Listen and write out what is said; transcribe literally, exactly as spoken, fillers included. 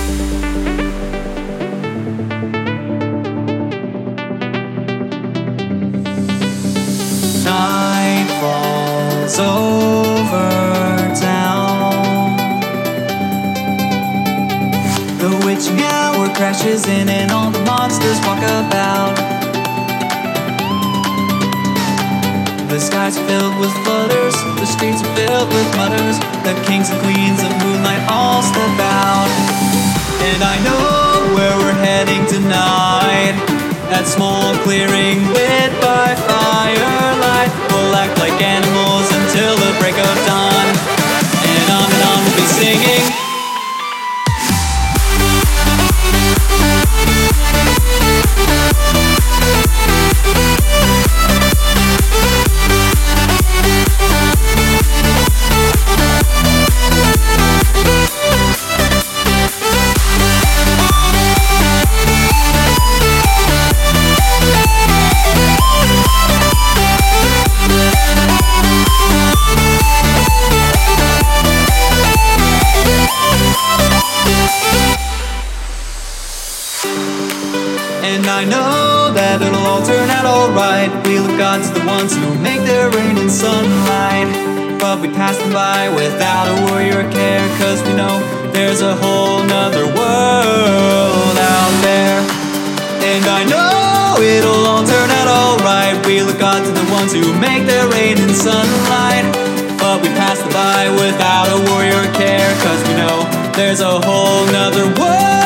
Night falls over town. The witching hour crashes in and all the monsters walk about. The skies are filled with flutters, the streets are filled with mutters. The kings and queens of moonlight all step out. And I know where we're heading tonight. That small clearing lit by firelight. We'll act like animals until the break of dawn. And on and on we'll be singing. And I know that it'll all turn out alright. We look God's the ones who make their rain and sunlight. But we pass them by without a worry or care, cause we know there's a whole nother world out there. And I know it'll all turn out alright. We look God's the ones who make their rain and sunlight. But we pass them by without a worry or care, cause we know there's a whole nother world